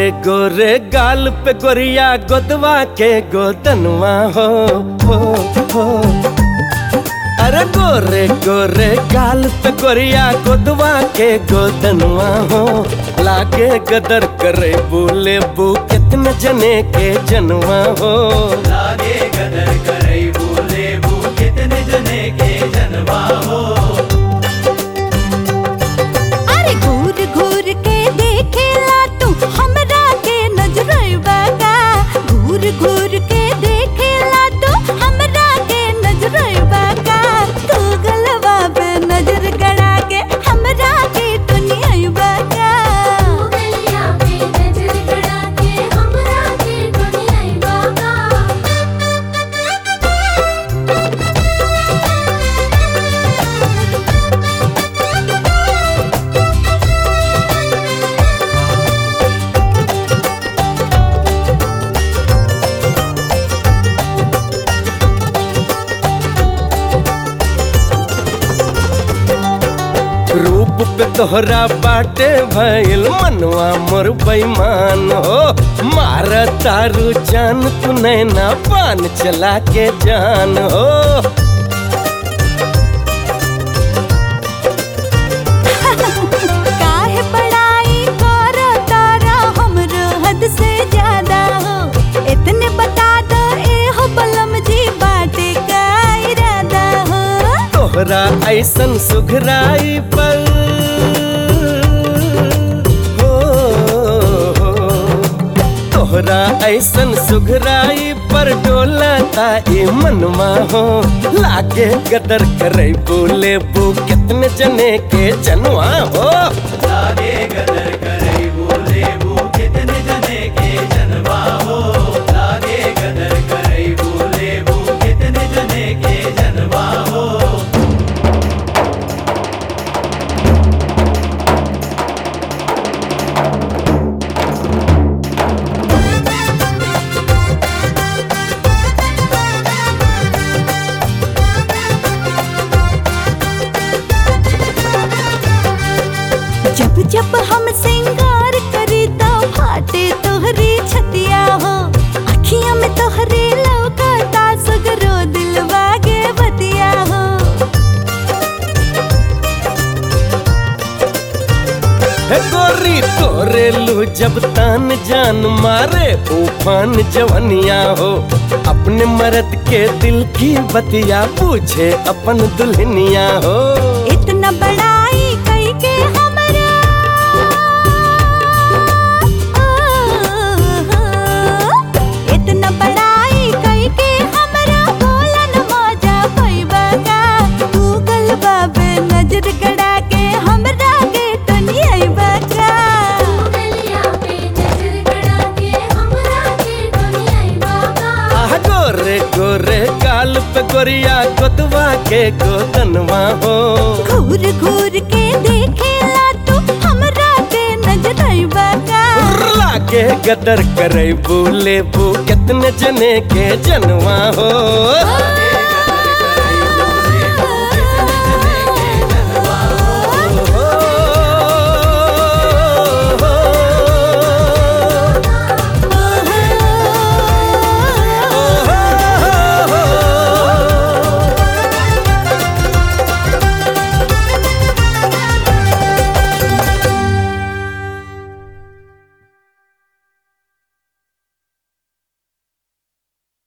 गोरे गोरे गाल पे गोरिया गोदवा के गोदनवा हो, हो। अरे गोरे गोरे गाल पे गोरिया गोदवा के गोदनवा हो, लागे गदर करे बोले बू कितने जने के जनवा हो, लागे गदर करे बोले बू कितने जने के जनवा हो। अरे घूर घूर के देखेला तू हमरा के नजरवा का, घूर घूर के देखेला तू हमरा के नजरवा का, तू गलवा पे नजर गड़ा के हमरा के दुनियावा का, तू गलिया पे नजर गड़ा के हमरा के दुनियावा का। रूप पे तोहरा बाटे भइल मनवा मोर बेईमान हो, मार तारू जान तू नैना पान चला के जान हो, काहे बड़ाई करो तारा हमरो हद से ज्यादा हो, इतने बता दो ए हो बलम जी बाटे का इरादा हो। तोहरा ऐसन सुघराई पर हो, तोहरा ऐसन सुघराई पर डोलता ए मनवा हो, लागे गदर करे बोले बू कितने जने के जनवा हो, लागे गदर करे बोले बू कितने जने के जनवा हो, लागे गदर करे बोले बू कितने जने के जनवा हो। जब जब हम सिंगार करी तो फाटे तोहरी छतिया हो, अखियां में तोहरे लौकता सगरो दिलवा के बतिया हो। हे गोरी तोरे लू जब तान जान मारे उफान जवनिया हो, अपने मर्द के दिल की बतिया पूछे अपन दुल्हनिया हो, इतना बड़ाई कई के हमरा इतना बड़ाई कई के हमरा बोला न मजा पैबा का, तू गलबा पे नजर गड़ा के हमरा के दुनियावा का। तू गलिया पे नजर गड़ा के हमरा के दुनियावा का। आह गोरे गोरे गाल पे गोरिया गोदवा के गोदनवा हो, घूर घूर के देखेला तू हमरा के नजरवा का, लागे गदर करे बोले बू कितने जने के जनवा हो।